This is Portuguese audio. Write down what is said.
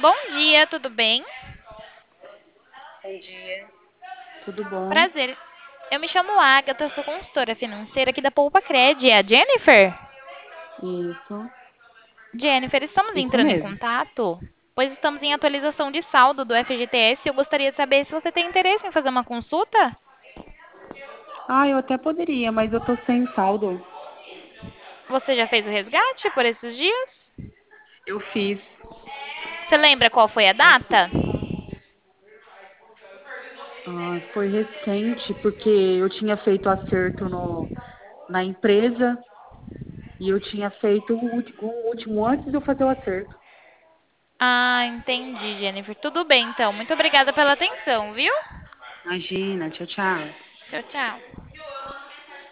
Bom dia, tudo bem? Bom dia, tudo bom? Prazer. Eu me chamo Agatha, sou consultora financeira aqui da Poupa Cred. É a Jennifer? Isso, Jennifer, estamos isso entrando em mesmo. contato, pois estamos em atualização de saldo do FGTS e eu gostaria de saber se você tem interesse em fazer uma consulta. Ah, eu até poderia, mas eu tô sem saldo. Você já fez o resgate por esses dias? Eu fiz, Você lembra qual foi a eu data? fiz. Ah, foi recente, porque eu tinha feito acerto na empresa e eu tinha feito o último antes de eu fazer o acerto. Ah, entendi, Jennifer. Tudo bem, então. Muito obrigada pela atenção, viu? Imagina, tchau, tchau. Tchau, tchau.